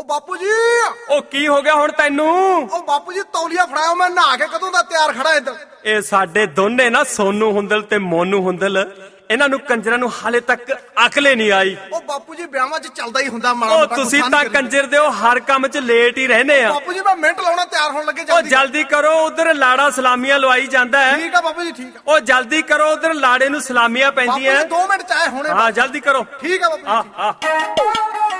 ਉਹ ਬਾਪੂ ਜੀ ਉਹ ਕੀ ਹੋ ਗਿਆ ਹੁਣ ਤੈਨੂੰ? ਉਹ ਬਾਪੂ ਜੀ ਤੌਲੀਆ ਫੜਾਓ, ਮੈਂ ਨਹਾ ਕੇ ਕਦੋਂ ਦਾ ਤਿਆਰ ਖੜਾ ਇੱਧਰ। ਇਹ ਸਾਡੇ ਦੋਨੇ ਨਾ ਸੋਨੂ ਹੁੰਦਲ ਤੇ ਮੋਨੂ ਹੁੰਦਲ, ਇਹਨਾਂ ਨੂੰ ਕੰਜਰਾਂ ਨੂੰ ਹਾਲੇ ਤੱਕ ਅਕਲੇ ਨਹੀਂ ਆਈ। ਉਹ ਬਾਪੂ ਜੀ ਵਿਆਹਾਂ 'ਚ ਚੱਲਦਾ ਹੀ ਹੁੰਦਾ ਮਾੜਾ ਉਹ ਮੋਟਾ। ਤੁਸੀਂ ਤਾਂ ਕੰਜਰ ਦਿਓ, ਹਰ ਕੰਮ 'ਚ ਲੇਟ ਹੀ ਰਹਿੰਦੇ ਆ। ਬਾਪੂ ਜੀ ਮੈਂ ਮਿੰਟ ਲਾਉਣਾ, ਤਿਆਰ ਹੋਣ ਲੱਗੇ। ਉਹ ਜਲਦੀ ਕਰੋ, ਉਧਰ ਲਾੜਾ ਸਲਾਮੀਆਂ ਲਵਾਈ ਜਾਂਦਾ ਹੈ। ਠੀਕ ਆ ਬਾਪੂ ਜੀ, ਠੀਕ ਆ। ਉਹ ਜਲਦੀ ਕਰੋ, ਉਧਰ ਲਾੜੇ ਨੂੰ ਸਲਾਮੀਆਂ ਪੈਂਦੀਆਂ। ਬਾਪੂ ਜੀ 2 ਮਿੰਟ ਚਾਹੇ ਹੋਣੇ। ਹਾਂ ਜਲਦੀ ਕਰੋ। ਠੀਕ ਆ ਬਾਪੂ ਜੀ।